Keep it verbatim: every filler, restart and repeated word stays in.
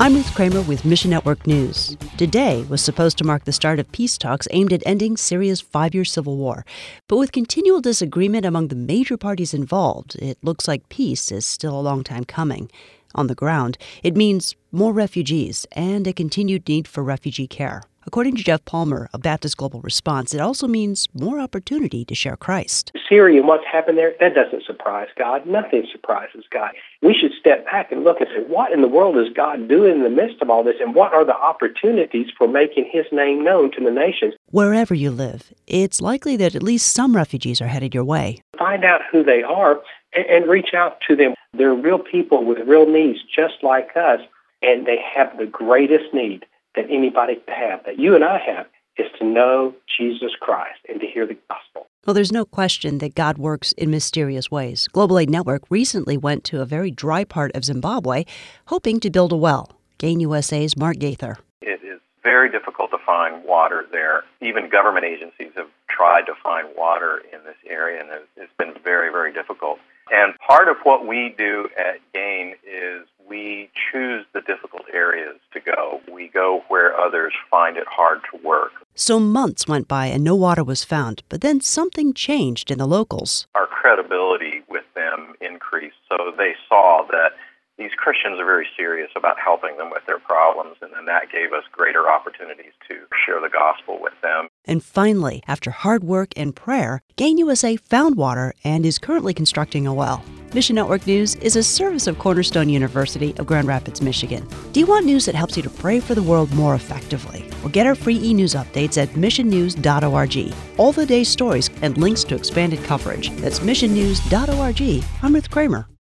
I'm Ruth Kramer with Mission Network News. Today was supposed to mark the start of peace talks aimed at ending Syria's five-year civil war. But with continual disagreement among the major parties involved, it looks like peace is still a long time coming. On the ground, it means more refugees and a continued need for refugee care. According to Jeff Palmer of Baptist Global Response, it also means more opportunity to share Christ. Syria and what's happened there, that doesn't surprise God. Nothing surprises God. We should step back and look and say, what in the world is God doing in the midst of all this, and what are the opportunities for making His name known to the nations? Wherever you live, it's likely that at least some refugees are headed your way. Find out who they are and, and reach out to them. They're real people with real needs just like us, and they have the greatest need that anybody could have, that you and I have, is to know Jesus Christ and to hear the gospel. Well, there's no question that God works in mysterious ways. Global Aid Network recently went to a very dry part of Zimbabwe, hoping to build a well. Gain U S A's Mark Gaither. It is very difficult to find water there. Even government agencies have tried to find water in this area, and it's been very, very difficult. And part of what we do at Gain is we choose the difficult areas to go. We go where others find it hard to work. So months went by and no water was found, but then something changed in the locals. Our credibility with them increased, so they saw that these Christians are very serious about helping them with their problems, and then that gave us greater opportunities to share the gospel with them. And finally, after hard work and prayer, Gain U S A found water and is currently constructing a well. Mission Network News is a service of Cornerstone University of Grand Rapids, Michigan. Do you want news that helps you to pray for the world more effectively? Well, get our free e-news updates at mission news dot org. All the day's stories and links to expanded coverage. That's mission news dot org. I'm Ruth Kramer.